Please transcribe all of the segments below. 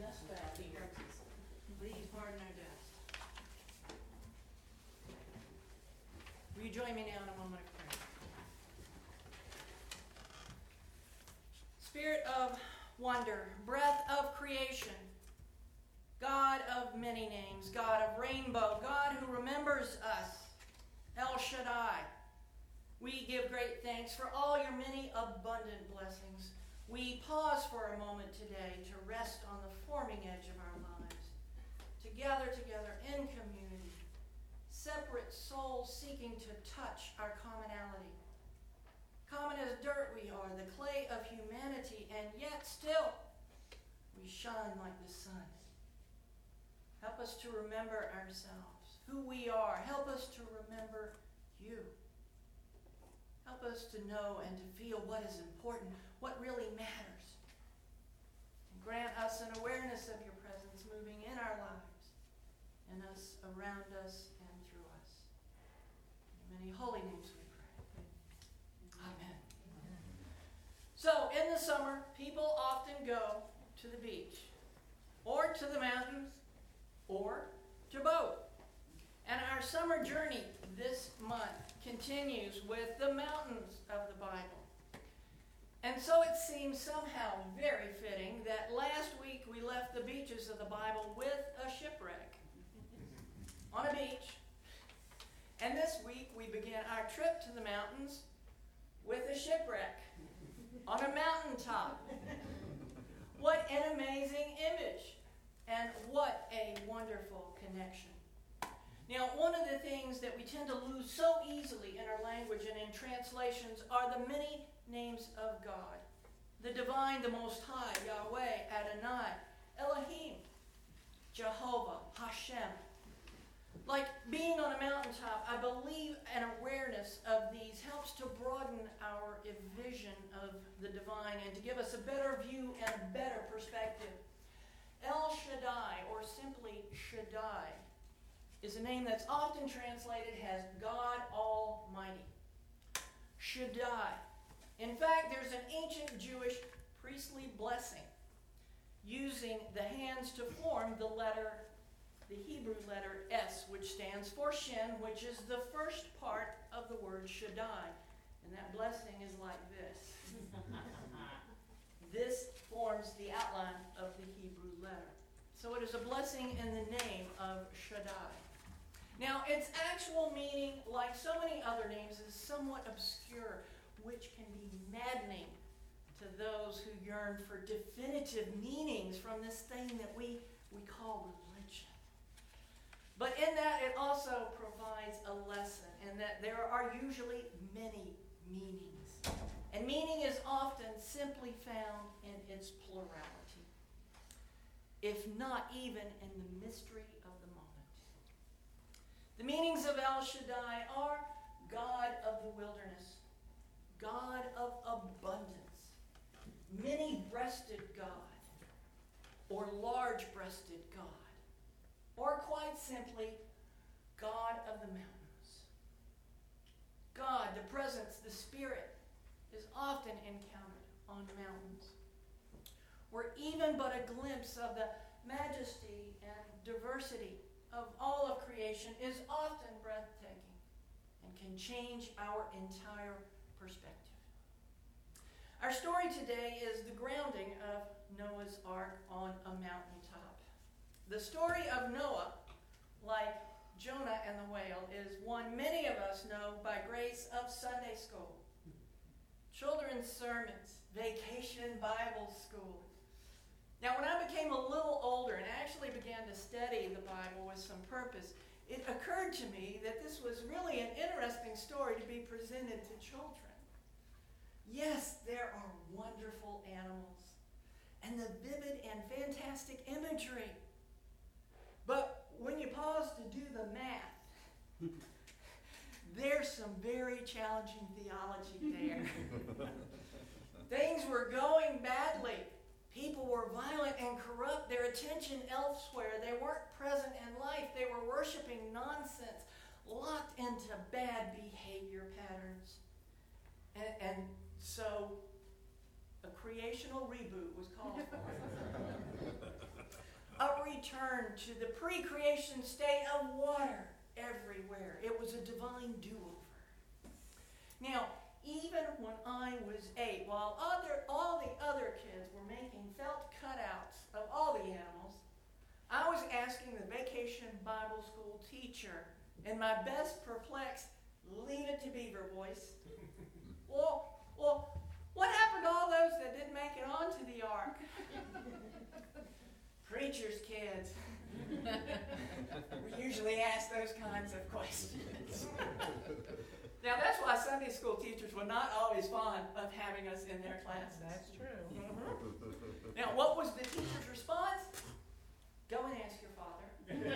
dust back here. Please pardon our dust. Will you join me now in a moment of prayer? Spirit of wonder, breath of creation, God of many names, God of rainbow, God who remembers us, El Shaddai. We give great thanks for all your many abundant blessings. We pause for a moment today to rest on the forming edge of our lives, to gather together in community, separate souls seeking to touch our commonality. Common as dirt we are, the clay of humanity, and yet still we shine like the sun. Help us to remember ourselves, who we are. Help us to remember you. Help us to know and to feel what is important, what really matters. And grant us an awareness of your presence moving in our lives, in us, around us, and through us. In many holy names we pray. Amen. So, in the summer, people often go to the beach, or to the mountains, or to both. And our summer journey this month continues with the mountains of the Bible. And so it seems somehow very fitting that last week we left the beaches of the Bible with a shipwreck on a beach. And this week we begin our trip to the mountains with a shipwreck on a mountaintop. What an amazing image, and what a wonderful connection. Now, one of the things that we tend to lose so easily in our language and in translations are the many names of God. The divine, the Most High, Yahweh, Adonai, Elohim, Jehovah, Hashem. Like being on a mountaintop, I believe an awareness of these helps to broaden our vision of the divine and to give us a better view and a better perspective. El Shaddai, or simply Shaddai, is a name that's often translated as God Almighty. Shaddai. In fact, there's an ancient Jewish priestly blessing using the hands to form the Hebrew letter S, which stands for Shin, which is the first part of the word Shaddai. And that blessing is like this. This forms the outline of the Hebrew letter. So it is a blessing in the name of Shaddai. Now, its actual meaning, like so many other names, is somewhat obscure, which can be maddening to those who yearn for definitive meanings from this thing that we call religion. But in that, it also provides a lesson, in that there are usually many meanings. And meaning is often simply found in its plurality, if not even in the mystery of the moment. The meanings of El Shaddai are God of the wilderness, God of abundance, many-breasted God, or large-breasted God, or quite simply, God of the mountains. God, the presence, the Spirit, is often encountered on mountains, where even but a glimpse of the majesty and diversity of all of creation is often breathtaking and can change our entire perspective. Our story today is the grounding of Noah's Ark on a mountaintop. The story of Noah, like Jonah and the whale, is one many of us know by grace of Sunday school, children's sermons, vacation Bible school. Now, when I became a little older and actually began to study the Bible with some purpose, it occurred to me that this was really an interesting story to be presented to children. Yes, there are wonderful animals and the vivid and fantastic imagery. But when you pause to do the math, there's some very challenging theology there. Things were going badly. People were violent and corrupt, their attention elsewhere. They weren't present in life. They were worshiping nonsense, locked into bad behavior patterns. And so a creational reboot was called for. returned to the pre-creation state of water everywhere. It was a divine do-over. Now, even when I was 8, while all the other kids were making felt cutouts of all the animals, I was asking the Vacation Bible School teacher in my best perplexed, leave it to Beaver voice, well, what happened to all those that didn't make it onto the ark? Preacher's kids. We usually ask those kinds of questions. Now, that's why Sunday school teachers were not always fond of having us in their classes. That's true. Mm-hmm. Now, what was the teacher's response? Go and ask your father.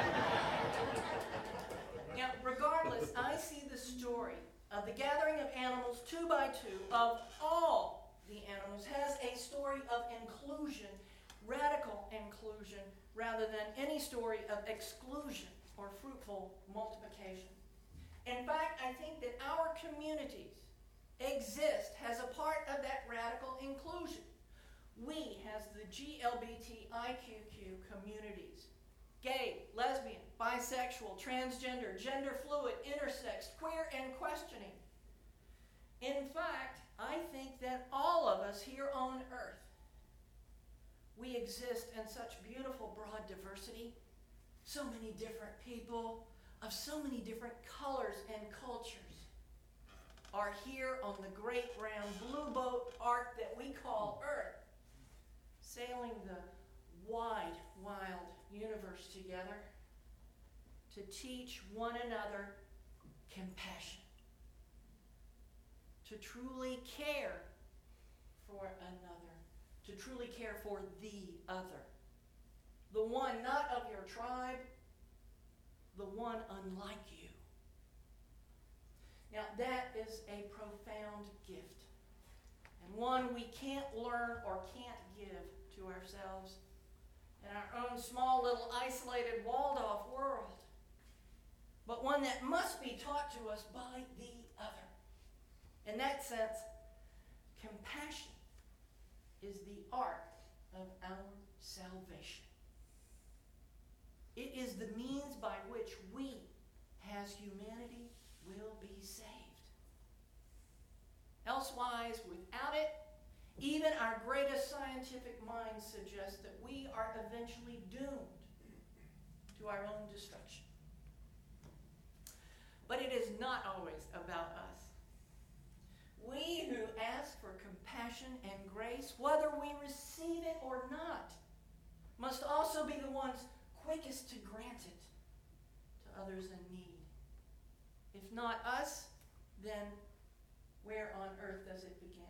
Now, regardless, I see the story of the gathering of animals 2 by 2 of all the animals has a story of inclusion, radical inclusion, rather than any story of exclusion or fruitful multiplication. In fact, I think that our communities exist as a part of that radical inclusion. We, as the GLBTIQQ communities, gay, lesbian, bisexual, transgender, gender fluid, intersex, queer, and questioning. In fact, I think that all of us here on earth, we exist in such beautiful broad diversity, so many different people of so many different colors and cultures are here on the great round blue boat ark that we call Earth, sailing the wide, wild universe together to teach one another compassion, to truly care for another, to truly care for the other, the one not of your tribe, the one unlike you. Now, that is a profound gift, and one we can't learn or can't give to ourselves in our own small little isolated walled-off world, but one that must be taught to us by the other. In that sense, compassion is the ark of our salvation. It is the means by which we, as humanity, will be saved. Elsewise, without it, even our greatest scientific minds suggest that we are eventually doomed to our own destruction. But it is not always about us. We who ask for compassion and grace, whether we receive it or not, must also be the ones quickest to grant it to others in need. If not us, then where on earth does it begin?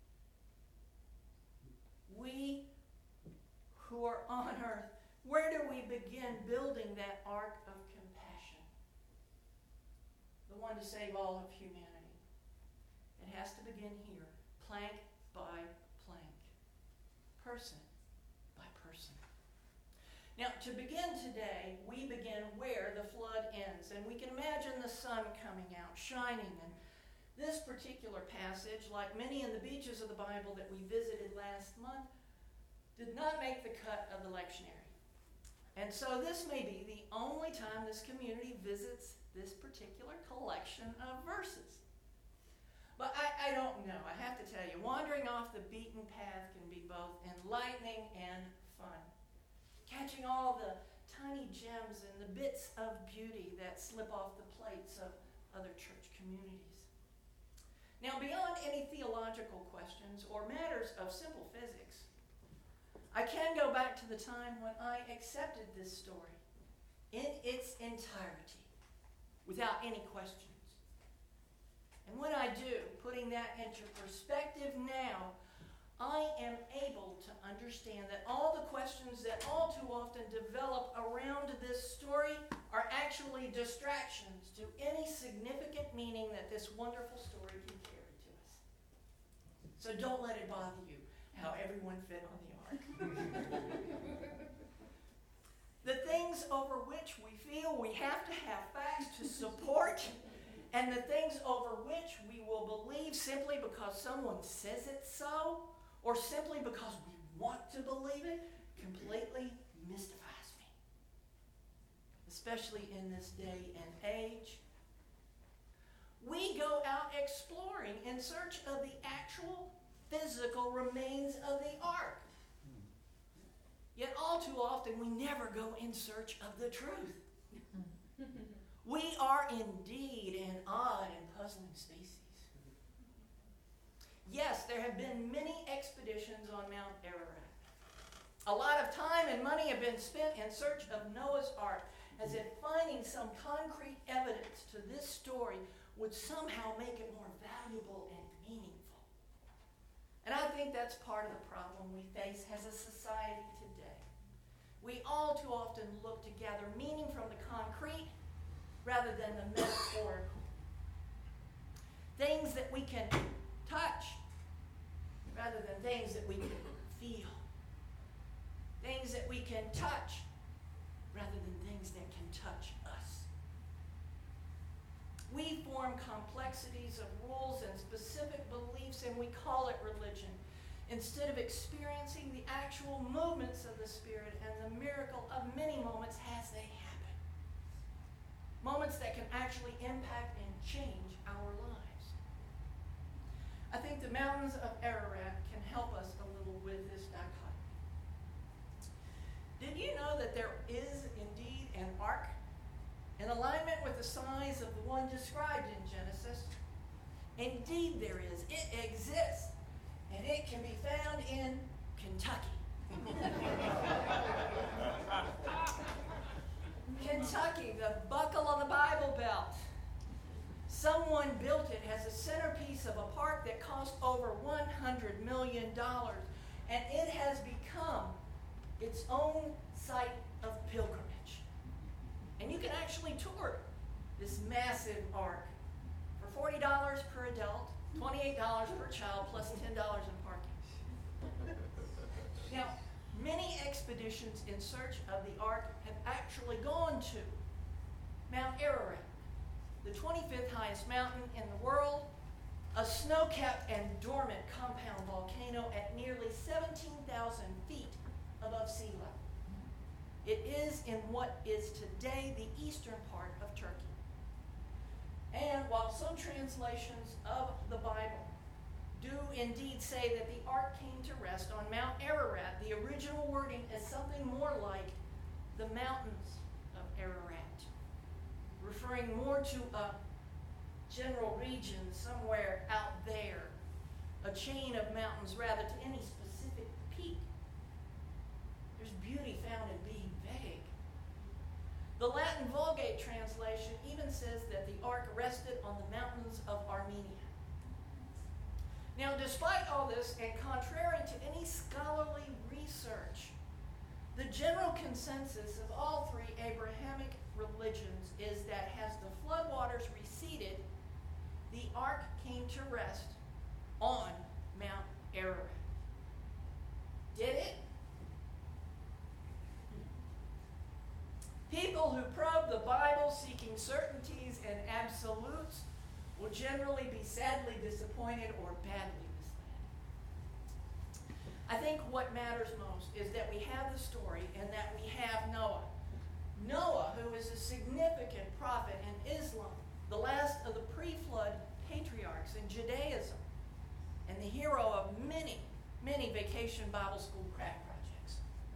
We who are on earth, where do we begin building that ark of compassion? The one to save all of humanity. It has to begin here, plank by plank, person by person. Now, to begin today, we begin where the flood ends, and we can imagine the sun coming out, shining. And this particular passage, like many in the beaches of the Bible that we visited last month, did not make the cut of the lectionary. And so this may be the only time this community visits this particular collection of verses. But I don't know. I have to tell you, wandering off the beaten path can be both enlightening and fun. Catching all the tiny gems and the bits of beauty that slip off the plates of other church communities. Now, beyond any theological questions or matters of simple physics, I can go back to the time when I accepted this story in its entirety, without any questions. And when I do, putting that into perspective now, I am able to understand that all the questions that all too often develop around this story are actually distractions to any significant meaning that this wonderful story can carry to us. So don't let it bother you how everyone fit on the ark. The things over which we feel we have to have facts to support, and the things over which we will believe simply because someone says it so, or simply because we want to believe it, completely mystifies especially in this day and age. We go out exploring in search of the actual physical remains of the ark. Yet all too often we never go in search of the truth. We are indeed an odd and puzzling species. Yes, there have been many expeditions on Mount Ararat. A lot of time and money have been spent in search of Noah's Ark, as if finding some concrete evidence to this story would somehow make it more valuable and meaningful. And I think that's part of the problem we face as a society today. We all too often look to gather meaning from the concrete rather than the metaphorical. Things that we can touch rather than things that we can feel. Things that we can touch rather than things that can touch us. We form complexities of rules and specific beliefs, and we call it religion, instead of experiencing the actual movements of the Spirit and the miracle of many moments as they happen. Moments that can actually impact and change our lives. I think the mountains of Ararat can help us a little with this dichotomy. Did you know that there is indeed an ark in alignment with the size of the one described in Genesis? Indeed there is. It exists. And it can be found in Kentucky. Kentucky, the buckle of the Bible Belt. Someone built it as a centerpiece of a park that cost over $100 million. And it has become its own site of pilgrimage. And you can actually tour this massive ark for $40 per adult, $28 per child, plus $10 in parking. Now, many expeditions in search of the ark have actually gone to Mount Ararat, the 25th highest mountain in the world, a snow-capped and dormant compound volcano at nearly 17,000 feet above sea level. It is in what is today the eastern part of Turkey. And while some translations of the Bible do indeed say that the ark came to rest on Mount Ararat, the original wording is something more like the mountains of Ararat, referring more to a general region somewhere out there, a chain of mountains rather to any specific peak. There's beauty found in being vague. The Latin Vulgate translation even says that the ark rested on the mountains of Armenia. Now, despite all this, and contrary to any scholarly research, the general consensus of all three Abrahamic religions is that as the floodwaters receded, the ark came to rest on Mount Ararat. Did it? People who probe the Bible seeking certainties and absolutes will generally be sadly disappointed or badly misled. I think what matters most is that we have the story and that we have Noah. Noah, who is a significant prophet in Islam, the last of the pre-flood patriarchs in Judaism, and the hero of many, many vacation Bible school craft projects.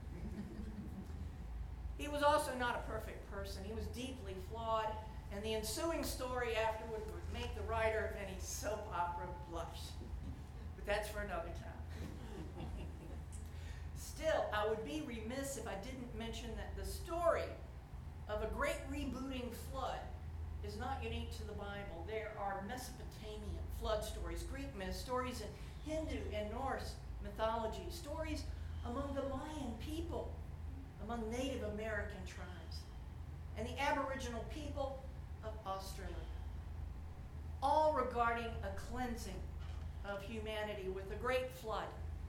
He was also not a perfect person. He was deeply flawed, and the ensuing story afterward would make the writer of any soap opera blush. But that's for another time. Still, I would be remiss if I didn't mention that the story of a great rebooting flood is not unique to the Bible. There are Mesopotamian flood stories, Greek myths, stories in Hindu and Norse mythology, stories among the Mayan people, among Native American tribes, and the Aboriginal people of Australia, all regarding a cleansing of humanity with a great flood.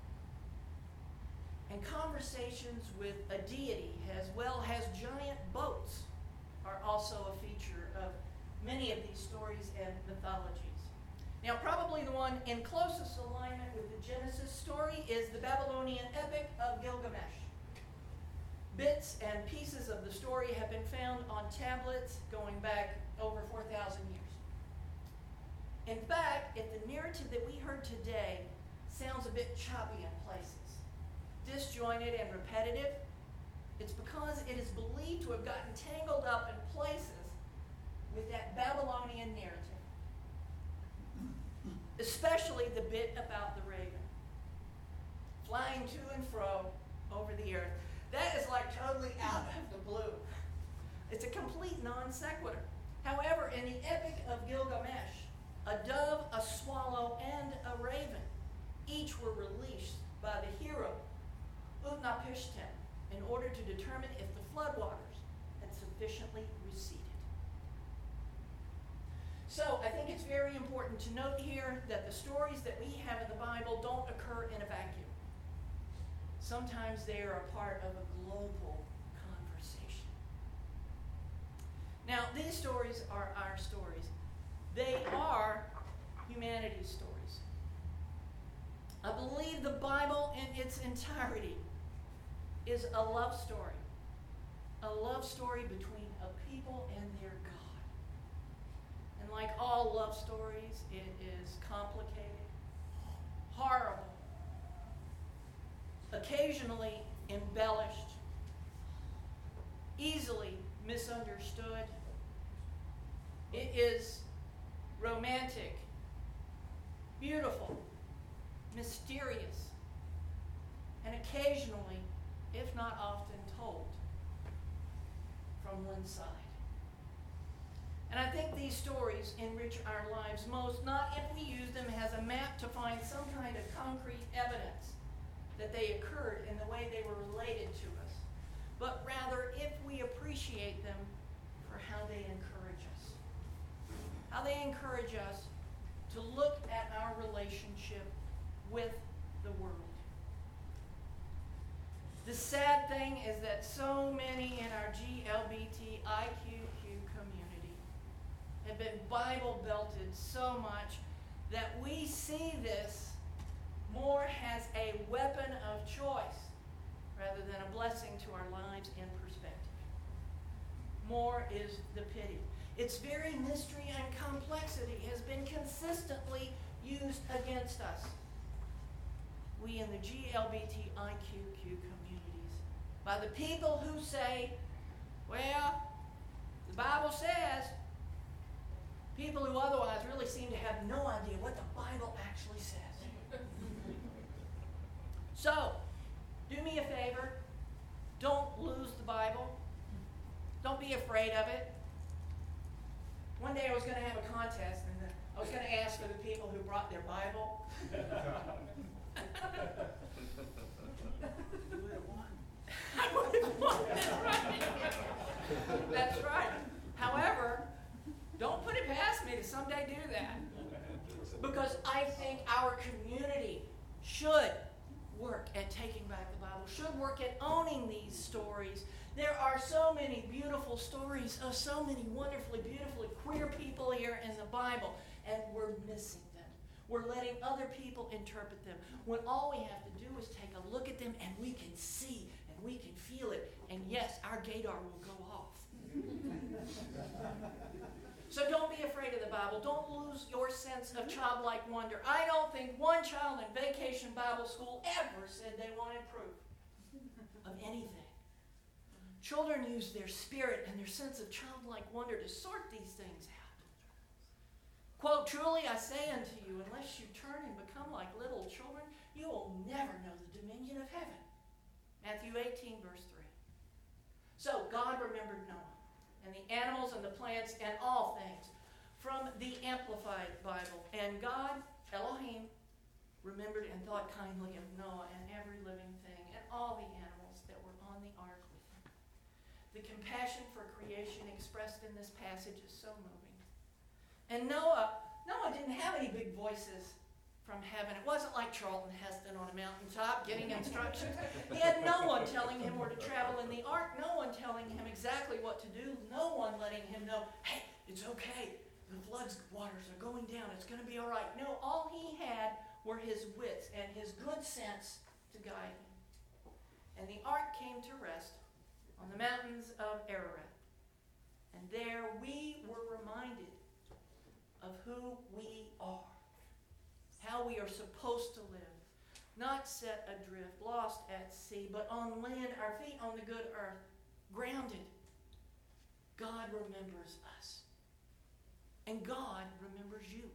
And conversations with a deity, as well as giant boats, are also a feature of many of these stories and mythologies. Now, probably the one in closest alignment with the Genesis story is the Babylonian epic of Gilgamesh. Bits and pieces of the story have been found on tablets going back over 4,000 years. In fact, if the narrative that we heard today sounds a bit choppy in places, disjointed and repetitive, it's because it is believed to have gotten tangled up in places with that Babylonian narrative, especially the bit about the raven flying to and fro over the earth. That is like totally out of the blue. It's a complete non sequitur. However, in the Epic of Gilgamesh, a dove, a swallow, and a raven each were released by the hero Utnapishtim in order to determine if the floodwaters had sufficiently receded. So I think it's very important to note here that the stories that we have in the Bible don't occur in a vacuum. Sometimes they are a part of a global conversation. Now, these stories are our stories. They are humanity's stories. I believe the Bible in its entirety is a love story. A love story between a people and their God. And like all love stories, it is complicated, horrible, occasionally embellished, easily misunderstood. It is romantic, beautiful, mysterious, and occasionally, if not often, told from one side. And I think these stories enrich our lives most, not if we use them as a map to find some kind of concrete evidence that they occurred in the way they were related to us, but rather if we appreciate them for how they encourage us. How they encourage us to look at our relationship with the world. The sad thing is that so many in our GLBTIQQ community have been Bible belted so much that we see this more as a weapon of choice rather than a blessing to our lives and perspective. More is the pity. Its very mystery and complexity has been consistently used against us. We in the GLBTIQQ communities, by the people who say, well, the Bible says, people who otherwise really seem to have no idea what the Bible actually says. So, do me a favor. Don't lose the Bible. Don't be afraid of it. One day I was going to have a contest, and I was going to ask for the people who brought their Bible. I would have won. That's right. However, don't put it past me to someday do that. Because I think our community should work at taking back the Bible, should work at owning these stories. There are so many beautiful stories of so many wonderfully, beautifully queer people here in the Bible, and we're missing them. We're letting other people interpret them, when all we have to do is take a look at them and we can see and we can feel it, and yes, our gaydar will go off. So don't be afraid of the Bible. Don't lose your sense of childlike wonder. I don't think one child in Vacation Bible School ever said they wanted proof of anything. Children use their spirit and their sense of childlike wonder to sort these things out. Quote, truly I say unto you, unless you turn and become like little children, you will never know the dominion of heaven. Matthew 18, verse 3. So God remembered Noah, and the animals and the plants and all things from the Amplified Bible. And God, Elohim, remembered and thought kindly of Noah and every living thing and all the animals that were on the ark with him. The compassion for creation expressed in this passage is so moving. And Noah didn't have any big voices from heaven. It wasn't like Charlton Heston on a mountaintop getting instructions. He had no one telling him where to travel in the ark, no one telling him exactly what to do, no one letting him know, hey, it's okay, the flood's waters are going down, it's going to be all right. No, all he had were his wits and his good sense to guide him. And the ark came to rest who we are, how we are supposed to live, not set adrift, lost at sea, but on land, our feet on the good earth, grounded. God remembers us. And God remembers you.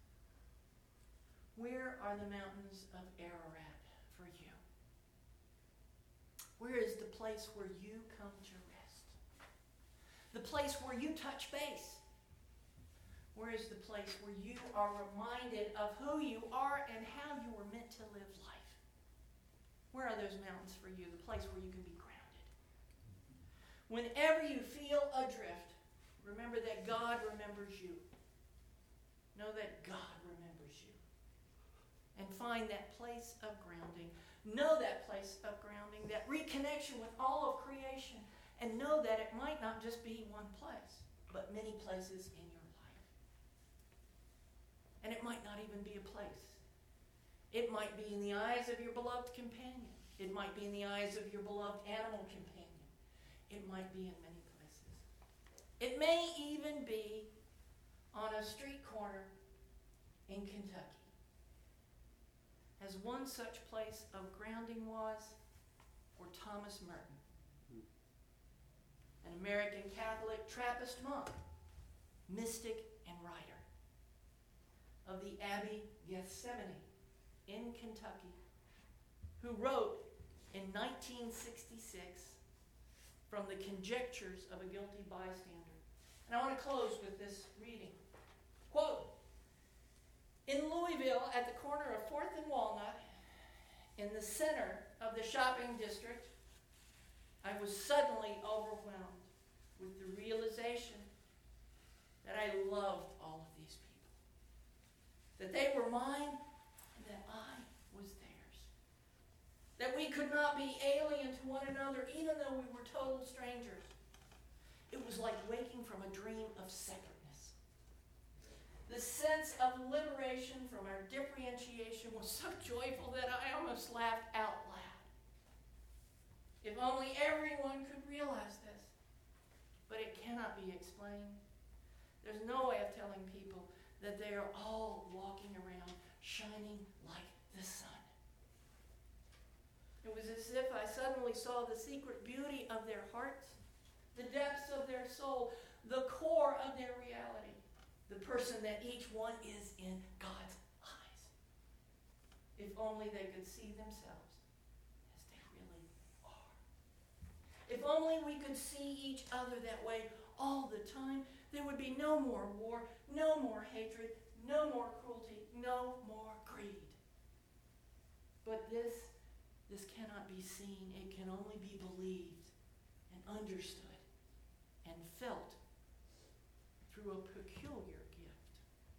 Where are the mountains of Ararat for you? Where is the place where you come to rest? The place where you touch base? Where is the place where you are reminded of who you are and how you were meant to live life? Where are those mountains for you? The place where you can be grounded. Whenever you feel adrift, remember that God remembers you. Know that God remembers you. And find that place of grounding. Know that place of grounding, that reconnection with all of creation. And know that it might not just be one place, but many places in your life. And it might not even be a place. It might be in the eyes of your beloved companion. It might be in the eyes of your beloved animal companion. It might be in many places. It may even be on a street corner in Kentucky. As one such place of grounding was for Thomas Merton, an American Catholic Trappist monk, mystic and writer of the Abbey Gethsemane in Kentucky, who wrote in 1966 from the Conjectures of a Guilty Bystander. And I want to close with this reading. Quote, in Louisville, at the corner of 4th and Walnut, in the center of the shopping district, I was suddenly overwhelmed with the realization that I loved all of these people. That they were mine and that I was theirs. That we could not be alien to one another even though we were total strangers. It was like waking from a dream of separateness. The sense of liberation from our differentiation was so joyful that I almost laughed out loud. If only everyone could realize this. But it cannot be explained. There's no way of telling people that they are all walking around shining like the sun. It was as if I suddenly saw the secret beauty of their hearts, the depths of their soul, the core of their reality. The person that each one is in God's eyes. If only they could see themselves as they really are. If only we could see each other that way all the time, there would be no more war, no more hatred, no more cruelty, no more greed. But this cannot be seen. It can only be believed and understood and felt through a peculiar gift.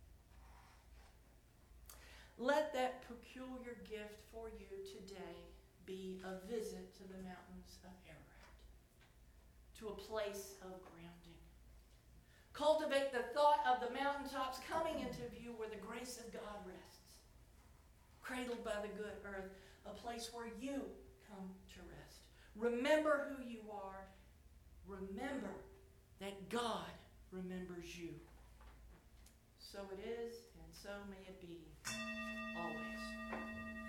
Let that peculiar gift for you today be a visit to the mountains of Ararat, to a place of grounding. Cultivate the thought of the mountaintops coming into view where the grace of God rests, cradled by the good earth, a place where you come to rest. Remember who you are. Remember that God remembers you. So it is, and so may it be, always.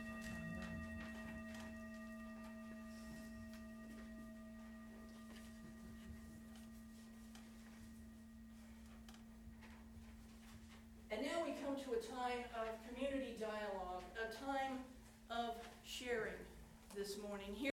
And now we come to a time of community dialogue, a time of sharing this morning. Here